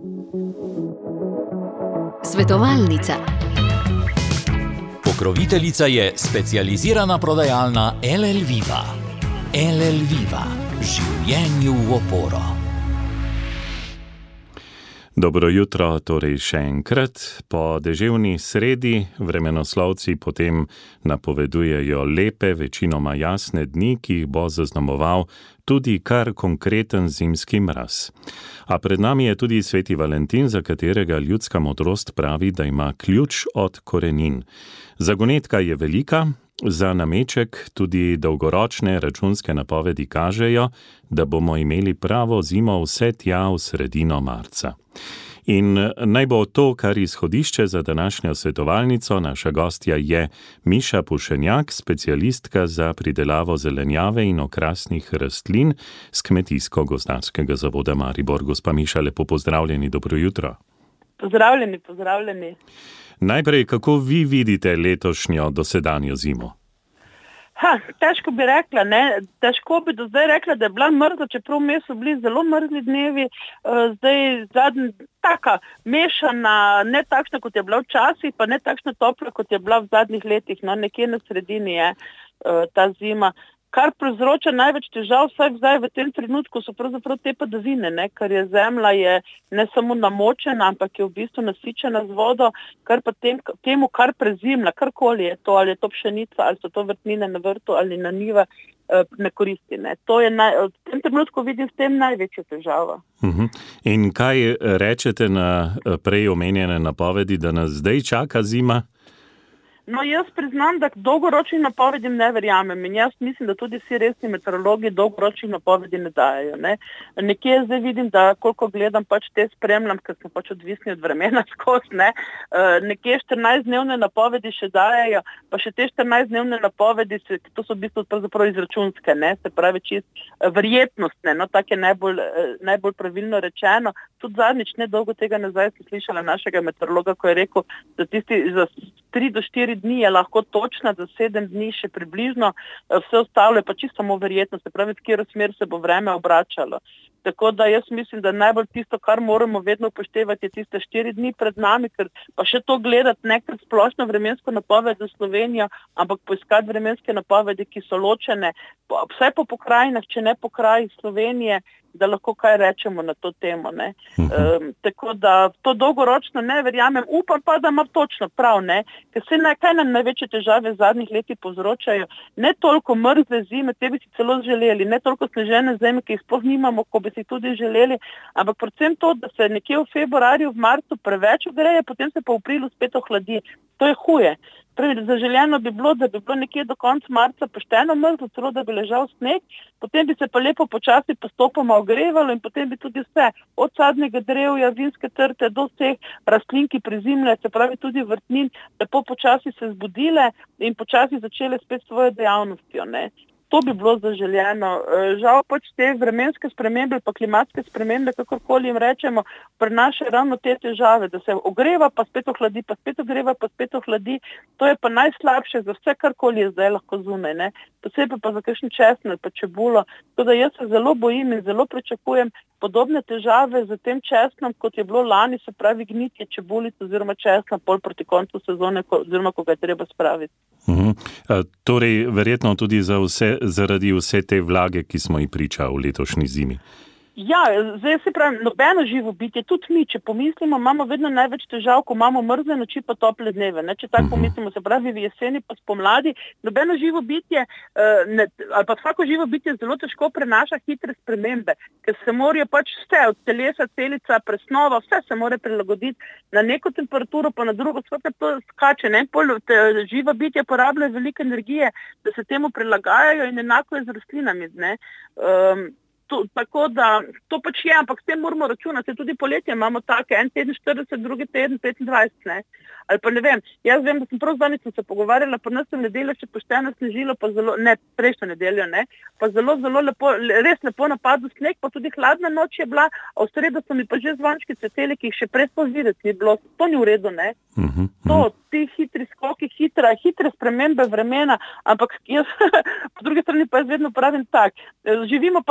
Svetovalnica. Pokroviteljica je specializirana prodajalna LL Viva. LL Viva. Življenju v oporo. Dobro jutro, torej še enkrat. Po deževni sredi vremenoslovci potem napovedujejo lepe, večinoma jasne dni, ki jih bo zaznamoval tudi kar konkreten zimski mraz. A pred nami je tudi sveti Valentin, za katerega ljudska modrost pravi, da ima ključ od korenin. Zagonetka je velika, za nameček tudi dolgoročne računske napovedi kažejo, da bomo imeli pravo zimo vse tja v sredino marca. In naj bo to, kar izhodišče za današnjo svetovalnico. Naša gostja je Miša Pušenjak, specialistka za pridelavo zelenjave in okrasnih rastlin z Kmetijsko-gozdarskega zavoda Maribor. Gospa Miša, lepo pozdravljeni, dobro jutro. Pozdravljeni. Najprej, kako vi vidite letošnjo dosedanjo zimo? Težko bi rekla, ne. Težko bi do zdaj rekla, da je bila mrzla, čeprav vmes so bili zelo mrzli dnevi, zdaj zadnja taka mešana, ne takšna, kot je bila včasih, pa ne takšna topla, kot je bila v zadnjih letih, no, nekje na sredini je ta zima. Kar povzroča največ težav vsaj zdaj v tem trenutku so pravzaprav te padavine, ne, ker je zemlja je ne samo namočena, ampak je v bistvu nasičena z vodo, kar pa temu kar prezimlja, karkoli je to, ali je to pšenica, ali so to vrtnine na vrtu, ali na njiva, ne koristi, ne. To je v tem trenutku vidim s tem največja težava. In kaj rečete na prej omenjene napovedi, da nas zdaj čaka zima? No, jaz priznam, da dolgoročnim napovedim ne verjamem in jaz mislim, da tudi vsi resni meteorologi dolgoročnih napovedi ne dajo, ne. Nekje zdaj vidim, da koliko gledam, pač te spremljam, ker smo pač odvisni od vremena skozi, ne. Nekje 14-dnevne napovedi še dajejo, pa še te 14-dnevne napovedi, to so v bistvu pravzaprav izračunske, ne, se pravi čist verjetnostne, no, tako je najbolj pravilno rečeno. Tudi zadnjič nedolgo tega nazaj sem slišala našega meteorologa, ko je rekel, da tisti za 3 do 4 dni je lahko točna, za 7 dni še približno, vse ostalo je pa čisto samo verjetno, se pravi, v katero smer se bo vreme obračalo. Tako da jaz mislim, da najbolj tisto, kar moramo vedno upoštevati, je tiste 4 dni pred nami, ker pa še to gledati nekaj splošno vremensko napoved za Slovenijo, ampak poiskati vremenske napovedi, ki so ločene, vsaj po pokrajinah, če ne po krajih Slovenije, da lahko kaj rečemo na to temo, ne. Tako da to dolgoročno ne verjamem, upam pa, da ima točno prav, ne, ker kaj nam največje težave v zadnjih letih povzročajo, ne toliko mrzle zime, te bi si celo želeli, ne toliko snežene zime, ki jih sploh nimamo, ko bi si tudi želeli, ampak predvsem to, da se nekje v februarju, v marcu preveč ogreje, potem se pa v aprilu spet ohladi. To je huje. Zaželjeno bi bilo, da bi bilo nekje do konca marca pošteno mrzlo, celo da bi ležal sneg, potem bi se pa lepo počasi postopoma ogrevalo in potem bi tudi vse, od sadnega drevja, vinske trte do vseh rastlin, ki prezimljajo, se pravi tudi vrtnin, lepo počasi se zbudile in počasi začele spet svojo dejavnostjo, ne. To bi bilo zaželjeno. Žal pač te vremenske spremembe pa klimatske spremembe, kakorkoli jim rečemo, prinašajo ravno te težave, da se ogreva, pa spet ohladi, pa spet ogreva, pa spet ohladi. To je pa najslabše za vse, karkoli je zdaj lahko zunaj, ne. Posebej pa za kakšen česen ali pa čebulo. Tako da jaz se zelo bojim in zelo pričakujem podobne težave z tem česnom, kot je bilo lani, se pravi gnitje čebulic oziroma česna pol proti koncu sezone, oziroma ko ga je treba spraviti. Torej, verjetno tudi zaradi vse te vlage, ki smo ji priča v letošnji zimi. Ja, zdaj se pravi, nobeno živo bitje, tudi mi, če pomislimo, imamo vedno največ težav, ko imamo mrzle noči pa tople dneve, ne, če tako pomislimo, se pravi v jeseni pa spomladi, nobeno živo bitje, ali pa vsako živo bitje zelo težko prenaša hitre spremembe, ker se morajo pač vse, od telesa, celica, presnova, vse se mora prilagoditi na neko temperaturo, pa na drugo, vse to skače, ne, živa bitja porabljajo veliko energije, da se temu prilagajajo in enako je z rastlinami, ne. Tako da to pač je, ampak s tem moramo računati, tudi poletje imamo take, en teden 40, drugi teden 25, ne. Ali pa ne vem, jaz vem, da sem prav zadnjič se pogovarjala, pa nas v nedeljo še pošteno snežilo, pa zelo, ne, prejšnjo nedeljo, ne, pa zelo lepo, res lepo napadl sneg, pa tudi hladna noč je bila, a v sredo so mi pa že zvončki cveteli, ki jih še prej sploh videti ni bilo, to ni v redu, ne. To, ti hitri skoki, hitre spremembe vremena, ampak jaz, po drugi strani pa jaz vedno pravim tak, živimo pač v nekem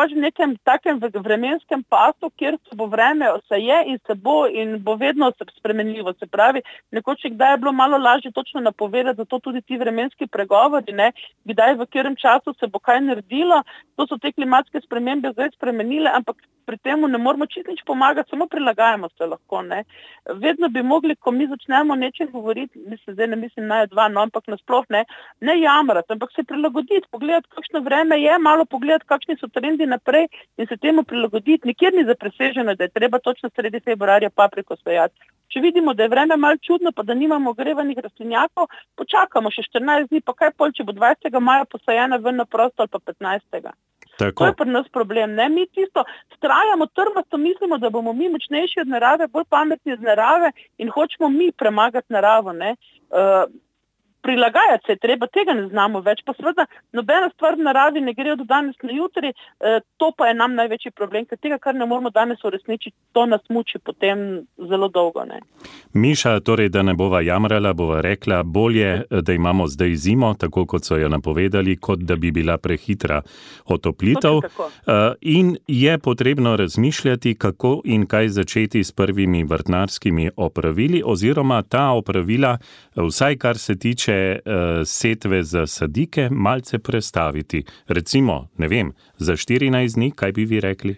nekem takem vremenskem pasu, kjer se bo vreme, se je in se bo in bo vedno spremenljivo. Se pravi, nekoč kdaj je bilo malo lažje točno napovedati, zato tudi ti vremenski pregovori, ne, kdaj v katerem času se bo kaj naredilo, to so te klimatske spremembe zdaj spremenile, ampak pri temu ne moramo čisto nič pomagati, samo prilagajamo se lahko, ne. Vedno bi mogli, ko mi začnemo nečem govoriti, zdaj ne mislim naj dva, no, ampak nasploh ne jamrati, ampak se prilagoditi, pogledati, kakšno vreme je, malo pogledati, kakšni so trendi naprej in se temu prilagoditi. Nikjer ni zapreseženo, da je treba točno sredi februarja papriko sejati. Če vidimo, da je vreme malo čudno, pa da nimamo ogrevanih rastlinjakov, počakamo še 14 dni, pa kaj pol, če bo 20. maja posajena ven na prosto ali pa 15. Tako. To je pri nas problem, ne? Mi tisto strajamo trmasto, mislimo, da bomo mi močnejši od narave, bolj pametni od narave in hočemo mi premagati naravo, ne? Prilagajati se je treba, tega ne znamo več, pa seveda nobena stvar v naravi ne gre od danes na jutri, to pa je nam največji problem, ker tega, kar ne moramo danes uresničiti, to nas muči potem zelo dolgo, ne. Miša, torej, da ne bova jamrala, bova rekla, bolje, da imamo zdaj zimo, tako kot so jo napovedali, kot da bi bila prehitra otoplitev. In je potrebno razmišljati, kako in kaj začeti s prvimi vrtnarskimi opravili, oziroma ta opravila, vsaj kar se tiče setve za sadike, malce prestaviti. Recimo, ne vem, za 14 dni, kaj bi vi rekli?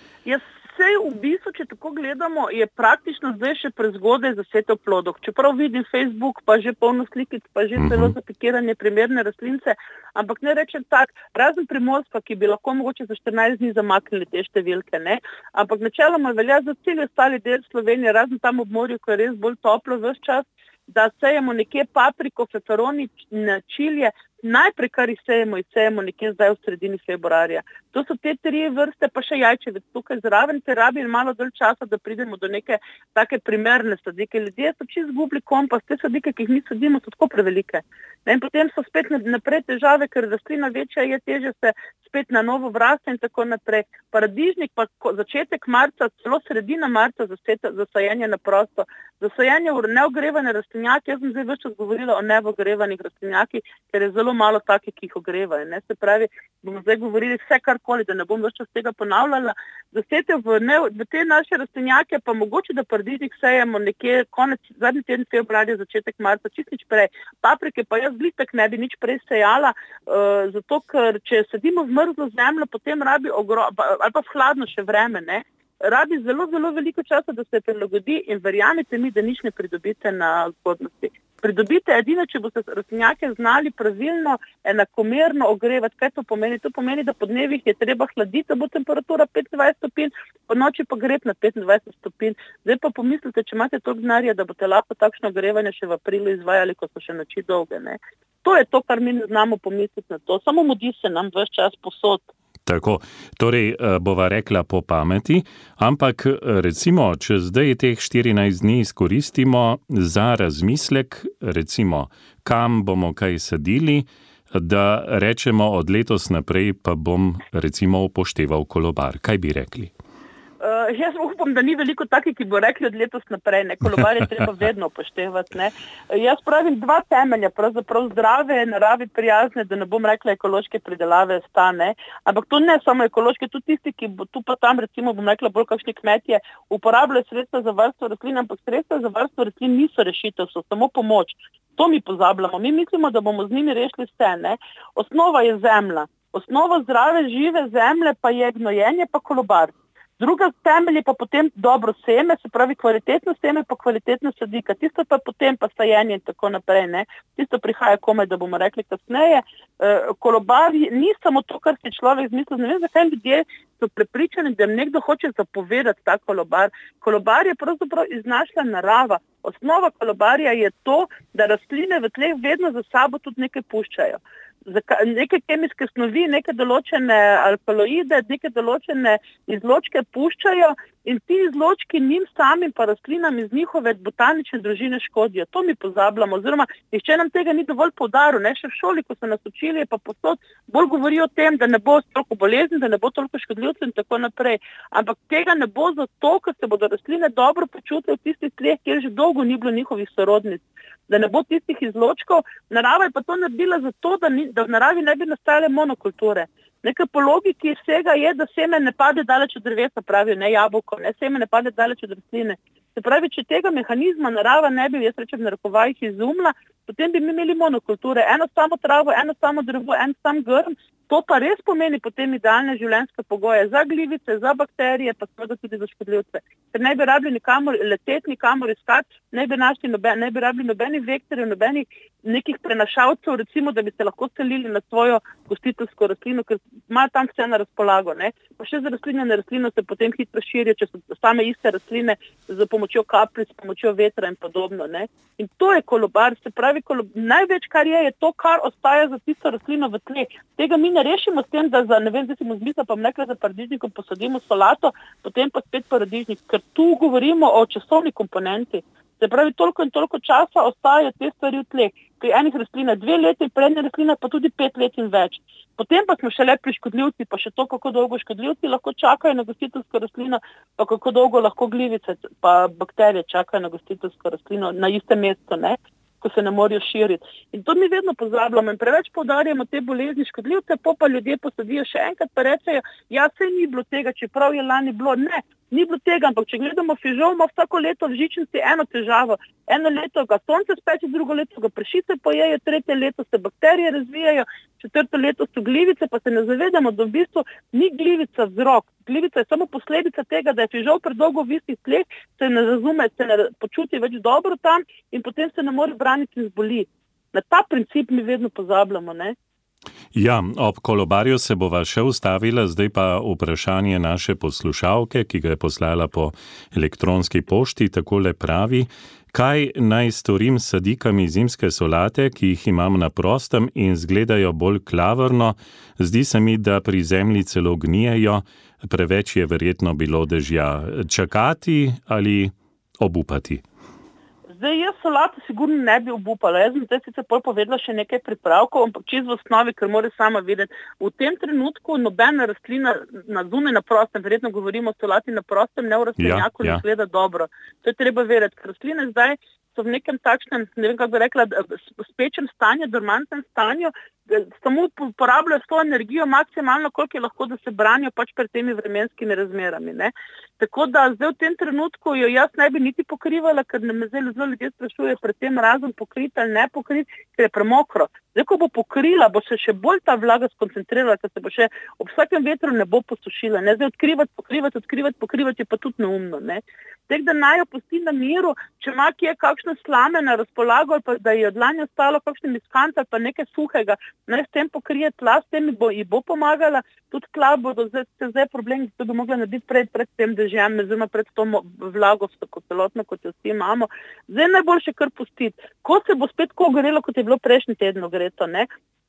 Sej v bistvu, če tako gledamo, je praktično zdaj še prezgodaj za setev plodov. Čeprav vidim Facebook, pa že polno slikic, pa že celo zapikiranje primerne rastlince, ampak ne rečem tak, razen Primorska, ki bi lahko mogoče za 14 dni zamaknili te številke, ne. Ampak načeloma velja za cel ostali del Slovenije, razen tam ob morju, ko je res bolj toplo ves čas, da sejemo nekje papriko, feferoni, čilje, najprej, kar jih sejemo nekje zdaj v sredini februarja. To so te 3 vrste, pa še jajčevec tukaj zraven, te rabi malo dalj časa, da pridemo do neke take primerne sadike. Ljudje so čisto zgubili kompas, te sadike, ki jih mi sadimo, so tako prevelike. In potem so spet naprej težave, ker rastlina večja je, teže se spet na novo vrasta in tako naprej. Paradižnik pa začetek marca, celo sredina marca za sajenje na prosto. Za sajenje v neogrevane rastlinjake, jaz sem zdaj več čas govorila o neogrevanih rastlinjakih, ker je zelo malo takih, ki jih ogrevajo, ne. Se pravi, bomo zdaj govorili vse karkoli, da ne bom več čas tega ponavljala. Zasetev v te naše rastlinjake pa mogoče, da paradižnik sejemo nekje zadnji teden februarja, začetek marca, čisto nič prej. Paprike pa jaz glitek ne bi nič prej sejala, zato ker če sadimo v mrzlo zemljo, potem rabi ali pa v hladno še vreme, ne. Rabi zelo, zelo veliko časa, da se prilagodi in verjamete mi, da nič ne pridobite na zgodnosti. Pridobite edino, če boste rastlinjake znali pravilno, enakomerno ogrevati. Kaj to pomeni? To pomeni, da po dnevih je treba hladiti, da bo temperatura 25 stopinj, po noči pa greti na 25 stopinj. Zdaj pa pomislite, če imate toliko denarja, da boste lahko takšno ogrevanje še v aprilu izvajali, ko so še noči dolge, ne. To je to, kar mi ne znamo pomisliti na to. Samo mudi se nam ves čas posod. Tako, torej bova rekla po pameti, ampak recimo, če zdaj teh 14 dni izkoristimo za razmislek, recimo, kam bomo kaj sadili, da rečemo od letos naprej pa bom recimo upošteval kolobar. Kaj bi rekli? Jaz upam, da ni veliko takih, ki bo rekli od letos naprej, ne, kolobar je treba vedno upoštevati, ne. Jaz pravim 2 temelja, pravzaprav zdrave, naravi prijazne, da ne bom rekla ekološke pridelave stane, ampak to ne samo ekološke, tudi tisti, ki bo tu pa tam, recimo, bom rekla, bolj kakšni kmetje, uporabljajo sredstva za varstvo rastlin, ampak sredstva za varstvo rastlin niso rešitev, so samo pomoč. To mi pozabljamo. Mi mislimo, da bomo z njimi rešili vse, ne. Osnova je zemlja. Osnova zdrave, žive zemlje pa je gnojenje pa kolobar. Druga temelj je pa potem dobro seme, se pravi kvalitetno seme pa kvalitetna sadika. Tisto pa potem pa sajenje in tako naprej, ne. Tisto prihaja komaj, da bomo rekli kasneje. Kolobar ni samo to, kar si človek zmislil. Ne vem, zakaj ljudje so prepričani, da jim nekdo hoče zapovedati ta kolobar. Kolobar je pravzaprav iznašla narava. Osnova kolobarja je to, da rastline v tleh vedno za sabo tudi nekaj puščajo. Neke kemijske snovi, neke določene alkaloide, neke določene izločke puščajo in ti izločki njim samim pa rastlinam iz njihove botanične družine škodijo. To mi pozabljamo, oziroma nihče nam tega ni dovolj poudaril, ne, še v šoli, ko so nas učili, pa posod bolj govorijo o tem, da ne bo toliko bolezni, da ne bo toliko škodljivcev in tako naprej. Ampak tega ne bo zato, ker se bodo rastline dobro počutile v tistih tleh, kjer že dolgo ni bilo njihovih sorodnic. Da ne bo tistih izločkov. Narava je pa to naredila zato, da v naravi ne bi nastajale monokulture. Nekaj po logiki vsega je, da seme ne pade daleč od drevesa, pravijo, ne jabolko, ne seme ne pade daleč od rastline. Se pravi, če tega mehanizma narava ne bi, jaz rečem, na rokovajih izumila, potem bi mi imeli monokulture, eno samo travo, eno samo drevo, en sam grm. To pa res pomeni potem idealne življenjske pogoje za glivice, za bakterije, pa seveda tudi za škodljivce. Ker ne bi rabili nikamor leteti, nikamor iskati, ne bi rabili nobenih vektorjev, nobenih nekih prenašalcev, recimo, da bi se lahko selili na svojo gostiteljsko rastlino, ker imajo tam vse na razpolago. Ne? Pa še za rastlinjene rastlino se potem hitro širijo, če so same iste rastline z pomočjo kapljic, s pomočjo vetra in podobno. Ne? In to je kolobar, se pravi, največ, kar je to, kar ostaja za tisto rastlino v tleh. Tega mi ne rešimo s tem, da za, ne vem, zdaj si mu zmislila, pa mnekla za paradižnikom posadimo solato, potem pa spet paradižnik, ker tu govorimo o časovni komponenti. Se pravi, toliko in toliko časa ostajajo te stvari v tleh. Pri enih rastlinah 2 leti, pri enih rastlinah pa tudi 5 let in več. Potem pa smo šele pri škodljivci, pa še to, kako dolgo škodljivci lahko čakajo na gostiteljsko rastlino, pa kako dolgo lahko glivice pa bakterije čakajo na gostiteljsko rastlino na istem mestu, ne? Ko se ne morajo širiti. In to mi vedno pozabljamo in preveč poudarjamo te bolezni škodljivce, pa ljudje posadijo še enkrat pa rečejo, ja, saj ni bilo tega, čeprav je lani bilo. Ne, ni bilo tega, ampak če gledamo fižol, ima vsako leto v žičnici eno težavo. Eno leto ga sonce speče, drugo leto ga pršice pojejo, 3. leto se bakterije razvijajo, 4. leto so glivice, pa se ne zavedamo, da v bistvu ni glivica vzrok. Glivica je samo posledica tega, da je fižol predolgo v istih tleh, se ne razume, se ne počuti več dobro tam in potem se ne more braniti in zboli. Na ta princip mi vedno pozabljamo, ne? Ja, ob kolobarju se bova še ustavila, zdaj pa vprašanje naše poslušalke, ki ga je poslala po elektronski pošti, takole pravi: kaj naj storim s sadikami zimske solate, ki jih imam na prostem in zgledajo bolj klavrno? Zdi se mi, da pri zemlji celo gnijejo, preveč je verjetno bilo dežja. Čakati ali obupati? Zdaj, jaz solato sigurno ne bi obupala. Jaz sem zdaj sicer povedala še nekaj pripravkov, ampak čisto v osnovi, ker mora sama vedeti. V tem trenutku nobena rastlina na zunaj na prostem, verjetno govorimo o solati na prostem, ne v rastlinjaku, ne gleda dobro. To je treba vedeti, ker rastline zdaj so v nekem takšnem, ne vem, kako bi rekla, spečem stanju, dormantnem stanju, samo uporabljajo svojo energijo maksimalno, koliko je lahko, da se branijo pač pred temi vremenskimi razmerami. Ne? Tako da zdaj v tem trenutku jo jaz ne bi niti pokrivala, ker me zdaj zelo ljudje sprašujejo pred tem razom pokriti ali ne pokriti, ker je premokro. Zdaj, ko bo pokrila, bo se še bolj ta vlaga skoncentrirala, ker se bo še ob vsakem vetru ne bo posušila. Ne? Zdaj pokrivati je pa tudi neumno. Ne? Tako da naj jo pusti na miru, če ima kje kakšne slame na razpolago ali pa da je od lani ostalo kakšne miskanca ali pa nekaj suhega, naj s tem pokrije tla, s tem ji bo pomagala, tudi tla bodo zdaj problem, da bi mogla narediti pred tem dežjem, oziroma pred to vlago celotno, kot jo vsi imamo. Zdaj najboljše kar pustiti. Ko se bo spet gorelo, kot je bilo prejšnji teden ogreto, ne?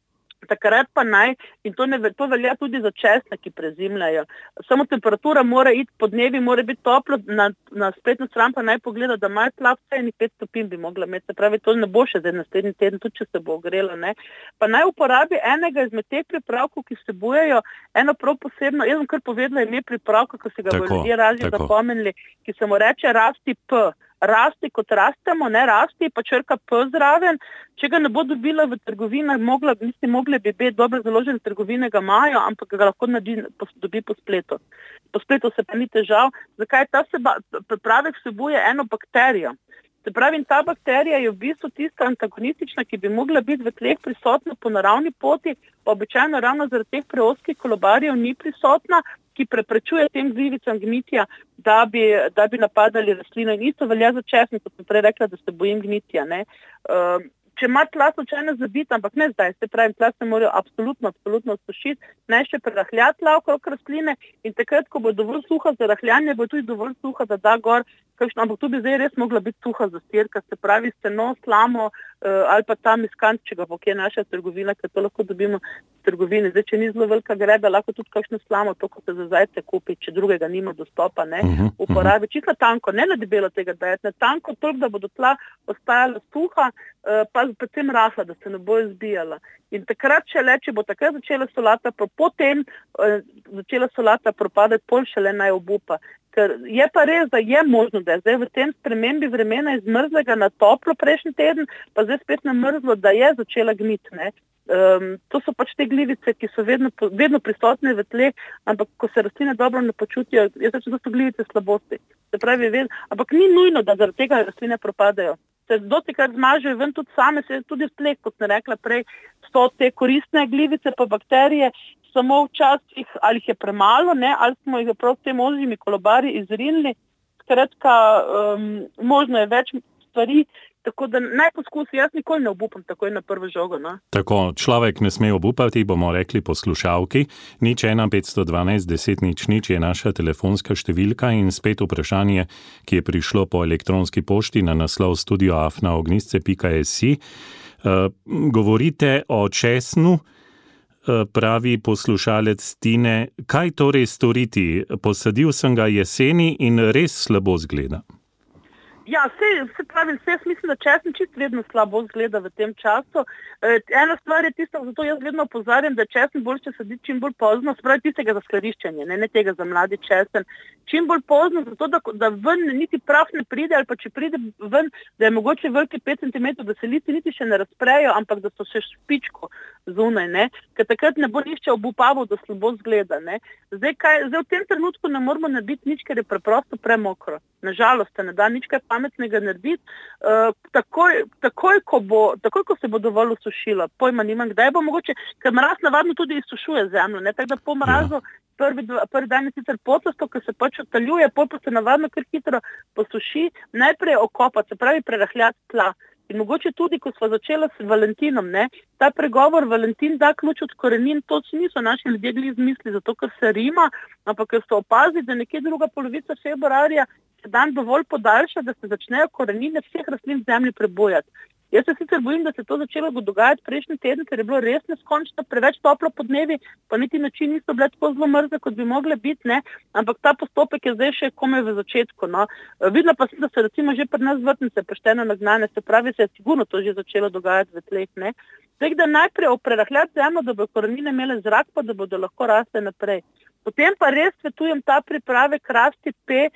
Takrat pa naj, in to velja tudi za česne, ki prezimljajo. Samo temperatura mora iti, podnevi mora biti toplo, na spletno stran pa naj pogleda, da imajo tla vse 5 stopinj bi mogla imeti. Se pravi, to ne bo še zdaj naslednji teden, tudi če se bo ogrelo. Ne? Pa naj uporabi enega izmed teh pripravkov, ki vsebujejo eno prav posebno, jaz sem kar povedala ime pripravka, ko se ga bodo ljudje razli zapomnili, ki se mu reče Rasti P. Rasti kot rastemo, ne rasti, pa črka P zraven. Če ga ne bo dobila v trgovinah, mogli bi biti dobro založene trgovine, ga imajo, ampak ga lahko dobi po spletu. Po spletu se pa ni težav. Zakaj? Ta pripravek vsebuje eno bakterijo. Se pravi, ta bakterija je v bistvu tista antagonistična, ki bi mogla biti v tleh prisotna po naravni poti, pa običajno ravno zaradi teh preoskih kolobarjev ni prisotna, ki preprečuje tem glivicam gnitja, da bi napadali rastlino. In isto velja za česen, kot sem prej rekla, da se bojim gnitja. Ne? Če ima tla slučajno zabiti, ampak ne zdaj, se pravi, tla se morajo absolutno sušiti, naj še prerahljati tla okrog rastline in takrat, ko bo dovolj suha za rahljanje, bo tudi dovolj suha, da da gor ampak tu bi zdaj res mogla biti suha zastirka, se pravi steno, slamo ali pa tam iskant, če ga bo kje naša trgovina, ker to lahko dobimo v trgovini. Zdaj, če ni zelo velika greda, lahko tudi kakšno slamo, to, ko se za zajce kupi, če drugega nima dostopa, ne, uporabi. Čisto tanko, ne na debelo tega dajati, na tanko toliko, da bodo tla ostajala suha, pa predvsem rahla, da se ne bo izbijala. In takrat če bo takrat začela solata, potem začela solata propadati, pol šele naj obupa. Ker je pa res, da je možno, da je zdaj v tem spremembi vremena iz mrzlega na toplo prejšnji teden, pa zdaj spet na mrzlo, da je začela gniti. To so pač te glivice, ki so vedno prisotne v tleh, ampak ko se rastline dobro ne počutijo, jaz rečem, da so glivice slabosti. Se pravi, ampak ni nujno, da zaradi tega rastline propadajo. Se dostikrat zmažejo ven tudi same, se tudi v tleh, kot sem rekla prej, so te koristne glivice pa bakterije, samo včasih ali jih je premalo, ne, ali smo jih prav s tem ožjimi kolobarji izrinili. Skratka, možno je več stvari, tako da naj poskusi, jaz nikoli ne obupam takoj na prvo žogo. No? Tako, človek ne sme obupati, bomo rekli poslušalki. 01512 10 00 je naša telefonska številka in spet vprašanje, ki je prišlo po elektronski pošti na naslov studio@ognisce.si. Govorite o česnu, pravi poslušalec Tine. Kaj torej storiti? Posadil sem ga jeseni in res slabo zgleda. Ja, se pravi, mislim, da česen čisto vedno slabo zgleda v tem času. Ena stvar je tista, zato jaz vedno opozarjam, da česen boljše saditi čim bolj pozno, se pravi tistega za skladiščenje, ne tega za mladi česen. Čim bolj pozno, zato da ven niti prah ne pride, ali pa če pride ven, da je mogoče veliki 5 cm, da se listi niti še ne razprejo, ampak da so še špičko zunaj, ne. Ker takrat ne bo nišče obupaval, da slabo zgleda, ne. Zdaj v tem trenutku ne moramo narediti nič, ker je preprosto premokro. Nažalost, ne da nič kaj pametnega narediti. Takoj, ko se bo dovolj usušila, pojma nimam, kdaj bo mogoče, ker mraz navadno tudi izsušuje zemljo, ne, tako da po mrazu prvi dan je sicer pocasto, ker se pač otaljuje, pa se navadno kar hitro posuši, najprej okopati, se pravi prerahljati tla. In mogoče tudi, ko smo začela s Valentinom, ne, ta pregovor Valentin da ključ od korenin, to niso naši ljudje bili izmisli, zato ker se rima, ampak ker so opazili, da nekje druga polovica februarja se dan dovolj podaljša, da se začnejo korenine vseh rastlin v zemlji prebujati. Jaz se sicer bojim, da se to začelo dogajati prejšnji teden, ker je bilo res neskončno preveč toplo podnevi, pa niti noči niso bile tako zelo mrzle, kot bi mogle biti, ne, ampak ta postopek je zdaj še komaj v začetku, no. Videla pa sem, da se recimo že pri nas vrtnice pošteno nagnane, se pravi, se je sigurno to že začelo dogajati v tleh, ne. Zdaj, da najprej oprerahljati zemljo, da bo korenine imele zrak, pa da bodo lahko rasle naprej. Potem pa res svetujem ta pripravek Rasti P,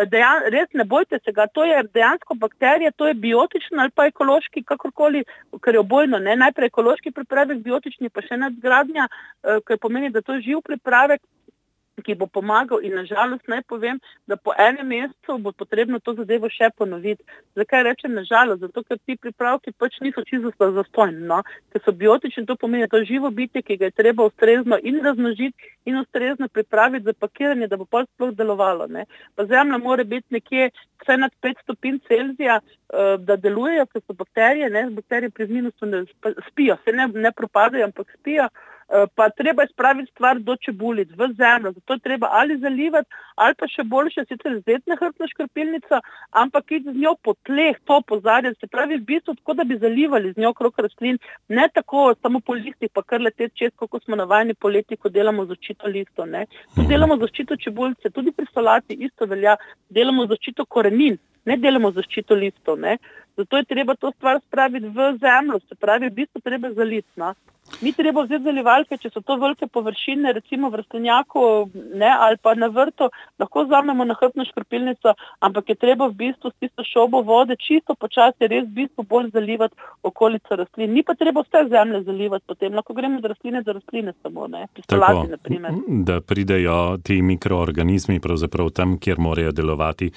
res ne bojte se ga, to je dejansko bakterija, to je biotičen ali pa ekološki, kakorkoli, ker je obojno, ne, najprej ekološki pripravek, biotični pa še nadgradnja, ker pomeni, da to je živ pripravek, ki bo pomagal in nažalost naj povem, da po enem mesecu bo potrebno to zadevo še ponoviti. Zakaj rečem nažalost? Zato, ker ti pripravki pač niso čisto zastojni, no? Ker so biotični, to pomeni, da to je živo bitje, ki ga je treba ustrezno in razmnožiti in ustrezno pripraviti za pakiranje, da bo pol sploh delovalo, ne? Pa zemlja mora biti nekje vsaj nad 5 stopinj Celzija, da delujejo, ker so bakterije, ne? Bakterije pri minusu ne spijo, se ne propadajo, ampak spijo. Pa treba je spraviti stvar do čebulic v zemljo, zato je treba ali zalivati, ali pa še boljše sicer vzeti nahrbtno škropilnico, ampak iti z njo po tleh, to opozarjati, se pravi v bistvu tako, da bi zalivali z njo krog rastlin, ne tako samo po listih, pa kar leteti čez, kako smo navajeni poleti, ko delamo zaščito listov, ne. Tu delamo zaščito čebulice, tudi pri solati isto velja, delamo zaščito korenin, ne delamo zaščito listov, ne. Zato je treba to stvar spraviti v zemljo, se pravi v bistvu treba zaliti, no. Ni treba vzeti zalivalke, če so to velike površine, recimo v rastlinjaku, ne, ali pa na vrtu, lahko vzamemo nahrbtno škropilnico, ampak je treba v bistvu s tisto šobo vode čisto počasi res v bistvu bolj zalivati okolico rastlin. Ni pa treba vse zemlje zalivati potem, lahko gremo od rastline do rastline samo, ne, pri solati, na primer. Da pridejo ti mikroorganizmi pravzaprav tam, kjer morajo delovati.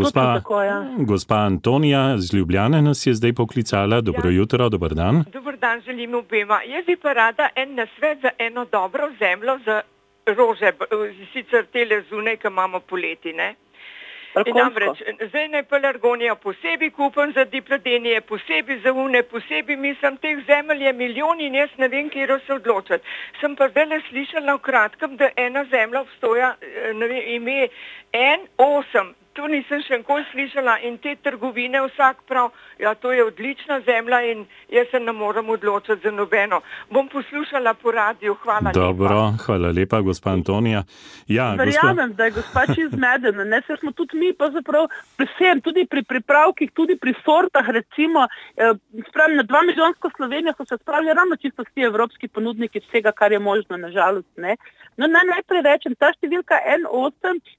Gospa Antonija z Ljubljane nas je zdaj poklicala. Dobro jutro, dober dan. Dober dan, želim obema. Jaz bi pa rada en nasvet za eno dobro zemljo za rože, sicer tele zunaj, ki imamo poleti, ne? Namreč, zdaj naj pelargonija posebej kupim za diplodenije, posebej za une, posebej mislim, teh zemelj je milijon in jaz ne vem, kjer se odločiti. Sem pa zdaj slišala v kratkem, da ena zemlja obstoja, ime N8, to nisem še nikoli slišala in te trgovine vsak prav, ja, to je odlična zemlja in jaz se ne moram odločiti za nobeno. Bom poslušala po radiju, hvala lepa. Dobro, hvala lepa, gospa Antonija. Ja, verjamem, da je gospa čisto zmedena, ne, se smo tudi mi, pa zaprav vsem, tudi pri pripravkih, tudi pri sortah, recimo, spravim, na 2 milijonsko Slovenijo so se spravili ravno čisto vsi evropski ponudniki vsega, kar je možno, nažalost, ne. No, najprej rečem, ta številka N8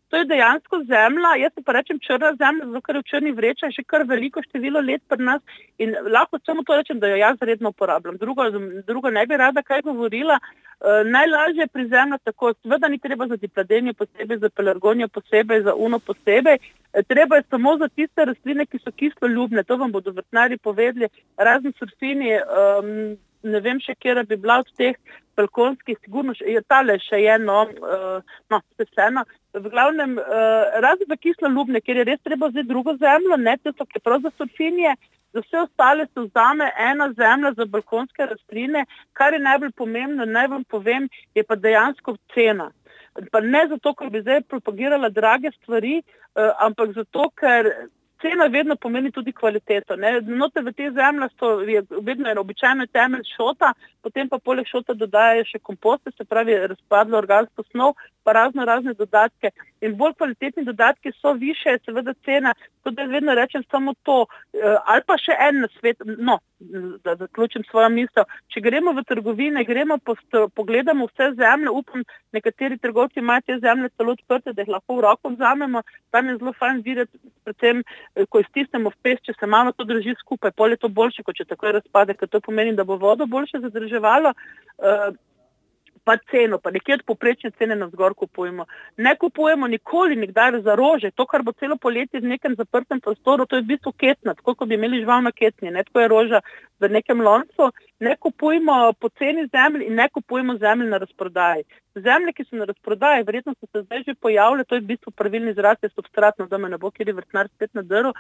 To je dejansko zemlja, jaz se pa rečem črna zemlja, zato ker je v črni vreči že kar veliko število let pri nas in lahko samo to rečem, da jo jaz redno uporabljam. Drugo ne bi rada kaj govorila. Najlažje pri zemlji tako, seveda ni treba za dipladenijo posebej, za pelargonijo posebej, za uno posebej. Treba je samo za tiste rastline, ki so kisloljubne, to vam bodo vrtnarji povedali, razni surfini, ne vem še, kjer bi bila od teh balkonskih, sigurno tale še je, vseeno. V glavnem, razen za kisloljubne, kjer je res treba vzeti drugo zemljo, ne tisto, ki je prav za surfinje, za vse ostale se vzame ena zemlja za balkonske rastline, kar je najbolj pomembno, naj vam povem, je pa dejansko cena. Pa ne zato, ker bi zdaj propagirala drage stvari, ampak zato, ker cena vedno pomeni tudi kvaliteto. Note v te zemlje je vedno običajno temelj šota, potem pa poleg šota dodajajo še komposte, se pravi razpadlo organsko snov, pa razne dodatke. In bolj kvalitetni dodatki so više, seveda cena, tudi jaz vedno rečem samo to, ali pa še en nasvet, da zaključim svojo misel. Če gremo v trgovine, pogledamo vse zemlje, upam, nekateri trgovci imajo te zemlje celo odprte, da jih lahko v roko vzamemo, tam je zelo fajn videti, predvsem, ko stisnemo v pest, če se malo to drži skupaj, pol je to boljše, kot če takoj razpade, ker to pomeni, da bo vodo boljše zadrževalo, pa ceno, pa nekje od povprečne cene navzgor kupujemo. Ne kupujemo nikoli nikdar za rože, to, kar bo celo poletje v nekem zaprtem prostoru, to je v bistvu ketna, tako kot bi imeli žival na ketnje, ne tako je roža v nekem loncu. Ne kupujemo poceni zemlji in ne kupujemo zemlji na razprodaji. Zemlje, ki so na razprodaji, verjetno so se zdaj že pojavile, to je v bistvu pravilni izraz, je substratno, da me ne bo kjer vrtnar spet nadrl.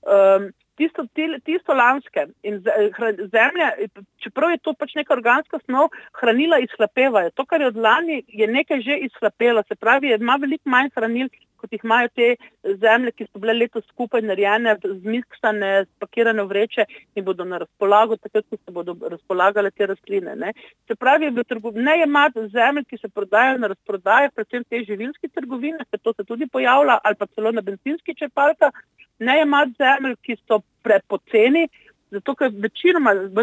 Tisto lanske in zemlja, čeprav je to pač neka organska snov, hranila izhlapevajo. To, kar je od lani, je nekaj že izhlapelo, se pravi, ima veliko manj hranil, kot jih imajo te zemlje, ki so bile letos skupaj narejene, zmiksane, spakirane v vreče in bodo na razpolago, takrat, ko se bodo razpolagale te rastline. Se pravi, ne jemati zemlj, ki se prodajajo na razprodaje, predvsem te živilske trgovine, ker to se tudi pojavlja, ali pa celo na bencinski črpalkah, ne jemati zemlj, ki so prepoceni, zato ker večinoma, v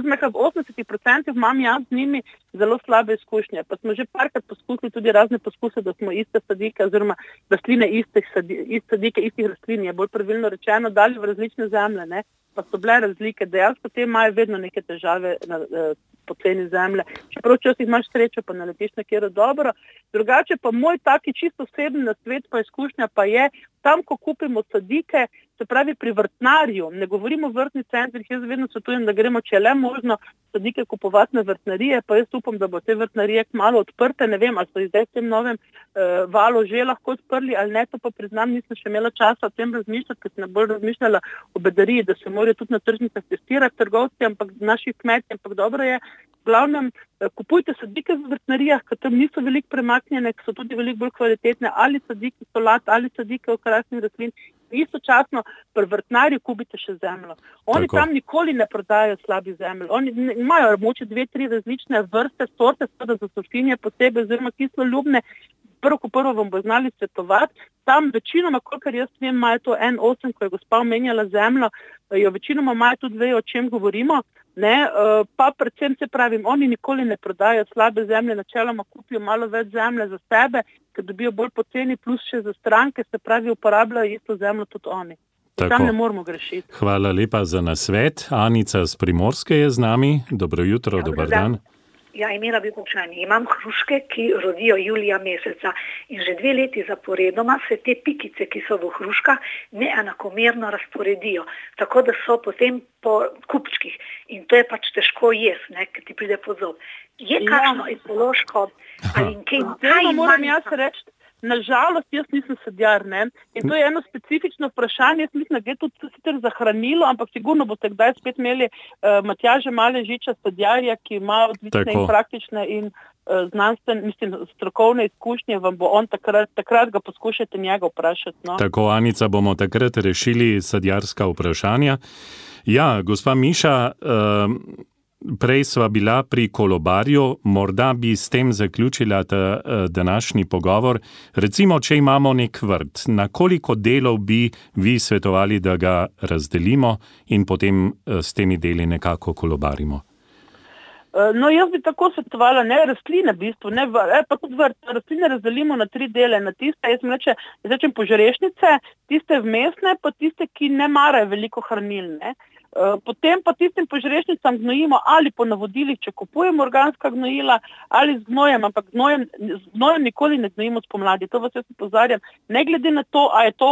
80% imam jaz z njimi zelo slabe izkušnje. Pa smo že parkrat poskusili tudi razne poskuse, da smo iste sadike oziroma rastline istih rastlin, je bolj pravilno rečeno, dali v različne zemlje, pa so bile razlike. Dejansko te imajo vedno neke težave na poceni zemlje. Čeprav včasih imaš srečo, pa naletiš nekje dobro. Drugače pa moj taki čisto osebni nasvet pa izkušnja pa je, tam, ko kupimo sadike, se pravi pri vrtnarju, ne govorimo o vrtnih centrih, jaz vedno svetujem, da gremo, če le možno, sadike kupovati na vrtnarije, pa jaz upam, da bo te vrtnarije kmalu odprte, ne vem, ali so zdaj v tem novem valu že lahko odprli, ali ne, to pa priznam, nisem še imela časa o tem razmišljati, ker sem bolj razmišljala o bedariji, da se morajo tudi na tržnicah testirati trgovci, ampak naših kmetij, ampak dobro je, v glavnem, kupujte sadike v vrtnarijah, ker tam niso veliko premaknjene, so tudi veliko bolj kvalitetne, ali sadike solat, ali sadike okrasnih rastlin. Istočasno pri vrtnarju kupite še zemljo. Oni tam nikoli ne prodajajo slabih zemlj. Oni imajo mogoče 2-3 različne vrste, sorte, seveda za surfinje posebej, oziroma kisloljubne. Prvo vam bo znali svetovati. Tam večinoma, kolikor jaz vem, imajo to N8, ko je gospa omenjala zemljo, jo večinoma imajo tudi vejo, o čem govorimo. Pa predvsem se pravim, oni nikoli ne prodajajo slabe zemlje, načeloma kupijo malo več zemlje za sebe, ker dobijo bolj poceni, plus še za stranke, se pravi, uporabljajo isto zemljo tudi oni. Tam ne moramo grešiti. Hvala lepa za nasvet. Anica z Primorske je z nami. Dobro jutro, dober dan. Ja, imela bi vprašanje. Imam hruške, ki rodijo julija meseca in že 2 leti zaporedoma se te pikice, ki so v hruškah, neenakomerno razporedijo, tako da so potem po kupčkih in to je pač težko jesti, ker ti pride pod zob. Je kakšno ekološko ali kaj moram jaz reči? Nažalost, jaz nisem sadjar, in to je eno specifično vprašanje, jaz mislim, da gre tudi sicer za hranilo, ampak sigurno boste kdaj spet imeli Matjaža Maležiča sadjarja, ki ima odlične in praktične in strokovne izkušnje, vam bo on takrat ga poskušajte njega vprašati. Tako, Anica, bomo takrat rešili sadjarska vprašanja. Ja, gospa Miša, prej sva bila pri kolobarju, morda bi s tem zaključila ta današnji pogovor. Recimo, če imamo nek vrt, na koliko delov bi vi svetovali, da ga razdelimo in potem s temi deli nekako kolobarimo? No, jaz bi tako svetovala, ne rastline v bistvu, pa tudi vrt. Rastline razdelimo na 3 dele, na tiste, jaz rečem požrešnice, tiste vmesne, pa tiste, ki ne marajo veliko hranil, ne. Potem pa tistim požrešnicam gnojimo ali po navodilih, če kupujemo organska gnojila, ali z gnojem, ampak z gnojem nikoli ne gnojimo spomladi. To vas jaz opozarjam. Ne glede na to, a je to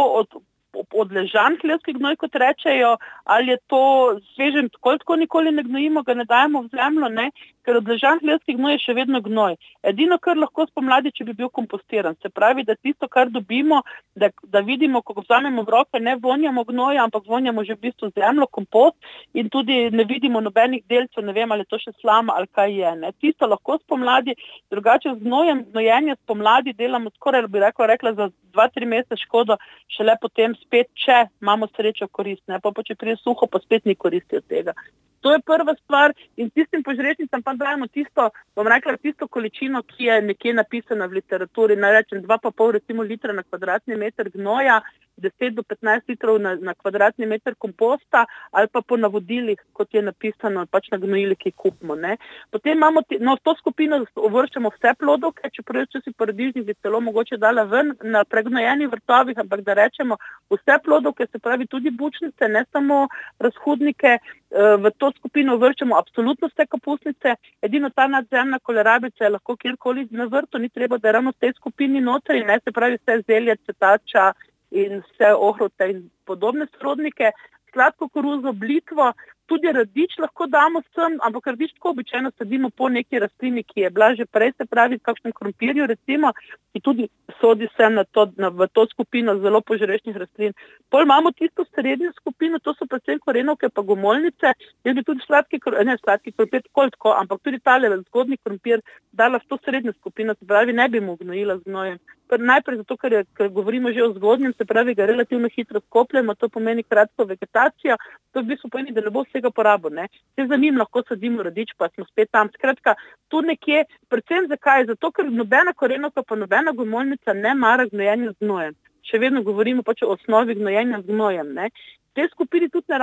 odležan hlevski gnoj, kot rečejo, ali je to svežen, tako nikoli ne gnojimo, ga ne dajemo v zemljo, ne, ker odležan hlevski gnoj je še vedno gnoj. Edino, kar lahko spomladi, če bi bil kompostiran. Se pravi, da tisto, kar dobimo, da vidimo, ko vzamemo v roke, ne vonjamo gnoja, ampak vonjamo že v bistvu zemljo, kompost in tudi ne vidimo nobenih delcev, ne vem, ali je to še slama ali kaj je. Ne. Tisto lahko spomladi, drugače z gnojenje spomladi delamo skoraj, bi rekla za 2-3 mesece škodo, šele potem spet, če imamo srečo korist, ne, pa če prije suho, pa spet ni koristi od tega. To je prva stvar in tistim požrešnicam pa dajemo tisto, bom rekla, tisto količino, ki je nekje napisana v literaturi, rečem 2,5 recimo litra na kvadratni meter gnoja, 10 do 15 litrov na kvadratni meter komposta ali pa po navodilih, kot je napisano pač na gnojilih, ki kupimo. Ne. Potem imamo, v to skupino uvrščamo vse plodovke, čeprav če si paradižnik bi celo mogoče dala ven na pregnojenih vrtovih, ampak da rečemo vse plodovke, se pravi tudi bučnice, ne samo razhudnike, v to skupino uvrščamo absolutno vse kapusnice, edino ta nadzemna kolerabica je lahko kjerkoli na vrtu, ni treba, da je ravno v tej skupini notri, ne, se pravi vse zelje, cvetača in vse ohrovte in podobne sorodnike, sladko koruzo, blitvo, tudi radič lahko damo sem, ampak radič tako običajno sadimo po neki rastlini, ki je bila že prej, se pravi, v kakšnem krompirju recimo, ki tudi sodi sem v to skupino zelo požrešnih rastlin. Pol imamo tisto srednjo skupino, to so predvsem korenovke pa gomolnice, jaz bi tudi sladki krompir, tako, ampak tudi tale zgodnji krompir dala v to srednjo skupino, se pravi, ne bi mu gnojila z gnojem. Najprej zato, ker govorimo že o zgodnjem, se pravi, ga relativno hitro skopljamo, to pomeni kratko vegetacijo, to v bistvu pomeni, da ne bo vsega porabo, ne. Se za njim lahko sadimo radič, pa smo spet tam. Skratka, tu nekje, predvsem zakaj? Zato, ker nobena korenovka pa nobena gomolnica ne mara gnojenja z gnojem. Še vedno govorimo pač o osnovi gnojenja z gnojem, ne. Te skupini tudi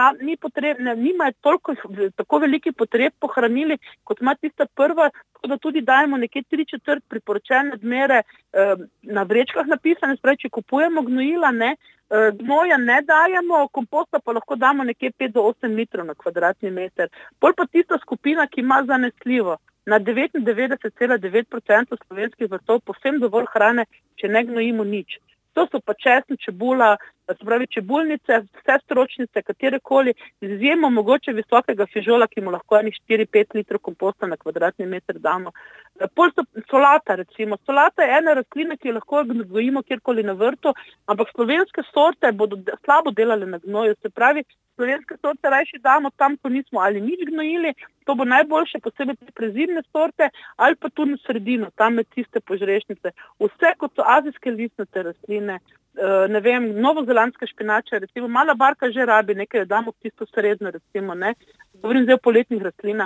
nimajo tako veliki potreb po hranili, kot ima tista prva, tako da tudi dajemo nekje 3/4 priporočene odmere na vrečkah napisane, spravi, če kupujemo gnojila, ne, gnoja ne dajemo, komposta pa lahko damo nekje 5 do 8 litrov na kvadratni meter. Pol pa tista skupina, ki ima zanesljivo na 99,9% slovenskih vrtov povsem dovolj hrane, če ne gnojimo nič. To so pa česen, čebula, se pravi čebulnice, vse stročnice, katerekoli, z izjemo mogoče visokega fižola, ki mu lahko 4-5 litrov komposta na kvadratni meter damo. Pol so solata recimo. Solata je ena rastlina, ki jo lahko gojimo kjerkoli na vrtu, ampak slovenske sorte bodo slabo delale na gnoju. Se pravi, slovenske sorte rajši damo tam, ko nismo ali nič gnojili, to bo najboljše, posebej te prezimne sorte, ali pa tu na sredino, tam med tiste požrešnice. Vse, kot so azijske listnate rastline, ne vem, novozelandska špinača, recimo mala barka že rabi nekaj, damo tisto srednjo, recimo, ne, govorim zdaj o poletnih rastlinah,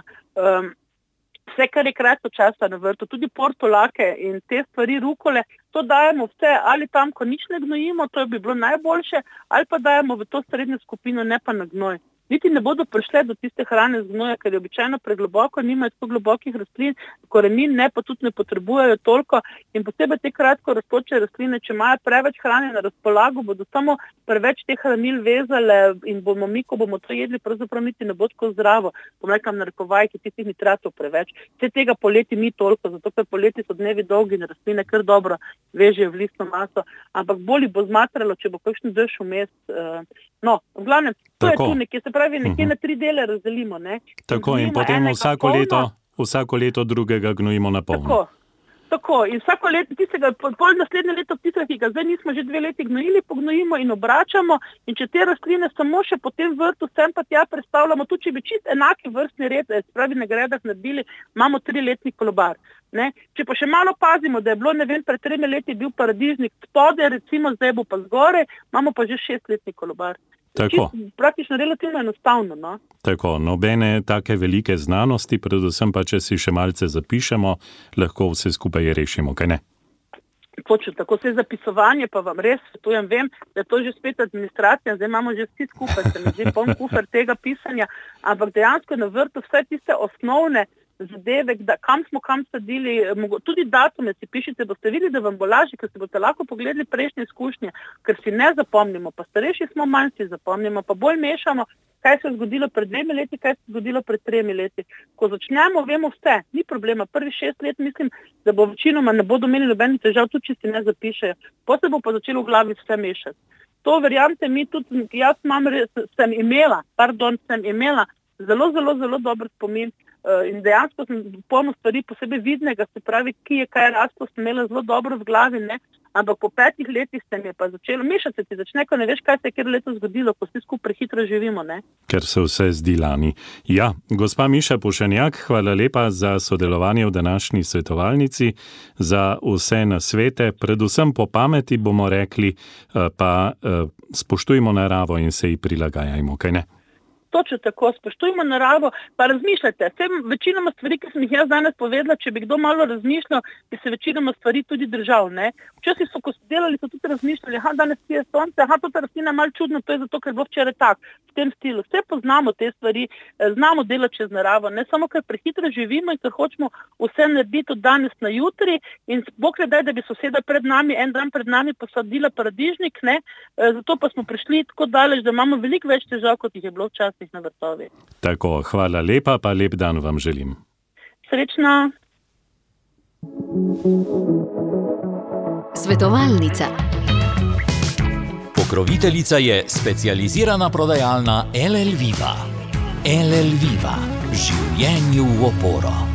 vse, kar je kratko časa na vrtu, tudi portolake in te stvari, rukole, to dajemo vse, ali tam, ko nič ne gnojimo, to bi bilo najboljše, ali pa dajemo v to srednjo skupino, ne pa na gnoj. Niti ne bodo prišle do tiste hrane z gnoja, ker je običajno pregloboko, nimajo tako globokih rastlin, korenin ne, pa tudi ne potrebujejo toliko in posebej te kratko rastoče rastline, če imajo preveč hrane na razpolago, bodo samo preveč teh hranil vezale in bomo mi, ko bomo to jedli, pravzaprav niti ne bo tako zdravo. Pomrekam na rekovajki, tistih nitratov preveč. Vse tega poleti ni toliko, zato ker poleti so dnevi dolgi in rastline kar dobro vežejo v listno maso, ampak bolj bo zmatralo, če bo kakšen dež vmes. No, v glavnem, to je tu nekje, se pravi, nekje na 3 dele razdelimo, ne. Tako, in potem vsako leto drugega gnojimo na polno. Tako, in vsako leto tistega, pol naslednje leto tistega, ki ga zdaj nismo že 2 leti gnojili, pognojimo in obračamo, in če te rastline samo še po tem vrtu sem pa tja predstavljamo, tudi če bi čist enaki vrstni red, se pravi na gredah naredili, imamo 3-letni kolobar. Ne? Če pa še malo pazimo, da je bilo, ne vem, pred 3 leti bil paradižnik spode, recimo zdaj bo pa zgore, imamo pa že 6-letni kolobar. Tako. Praktično relativno enostavno, no. Tako, nobene take velike znanosti, predvsem pa, če si še malce zapišemo, lahko vse skupaj rešimo, kaj ne? Točno, tako se zapisovanje, pa vam res svetujem, vem, da je to že spet administracija, zdaj imamo že vsi skupaj, se mi zdi poln kufer tega pisanja, ampak dejansko na vrtu vse tiste osnovne zadeve, kam sadili, tudi datume si pišite, boste videli, da vam bo lažje, ker si boste lahko pogledali prejšnje izkušnje, ker si ne zapomnimo, pa starejši smo, manj si zapomnimo, pa bolj mešamo, kaj se je zgodilo pred 2 leti, kaj se je zgodilo pred 3 leti. Ko začnemo, vemo vse, ni problema. Prvih 6 let mislim, da bo večinoma ne bodo imeli nobenih težav, tudi če si ne zapišejo. Potem bo pa začelo v glavi vse mešati. To verjamete mi tudi, jaz sem imela zelo, zelo, zelo dober spomin in dejansko sem polno stvari posebej vidnega, se pravi, ki je kaj raslo, sem imela zelo dobro v glavi, ne? Ampak po 5 letih se mi je pa začelo mešati, se ti začne, ko ne veš, kaj se je kjer leto zgodilo, ko vsi skupaj prehitro živimo, ne? Ker se vse zdi lani. Ja, gospa Miša Pušenjak, hvala lepa za sodelovanje v današnji svetovalnici, za vse nasvete, predvsem po pameti bomo rekli, pa spoštujmo naravo in se ji prilagajajmo, kaj ne? Točno tako, spoštujmo naravo, pa razmišljajte. Večinoma stvari, ki sem jih jaz danes povedala, če bi kdo malo razmišljal, bi se večinoma stvari tudi držal, ne? Včasih so, ko so delali, so tudi razmišljali, danes je sonce, to ta rastlina je malo čudno, to je zato, ker je bilo včeraj tak, v tem stilu. Vse poznamo te stvari, znamo delati čez naravo, ne samo, ker prehitro živimo in ker hočemo vse narediti od danes na jutri in Bog ne daj, da bi soseda en dan pred nami posadila paradižnik, ne? Zato pa smo prišli tako daleč, da imamo veliko več težav, kot jih je bilo včasih na vrtovi. Tako, hvala lepa, pa lep dan vam želim. Srečno. Svetovalnica. Pokroviteljica je specializirana prodajalna LL Viva. LL Viva. Življenju v oporo.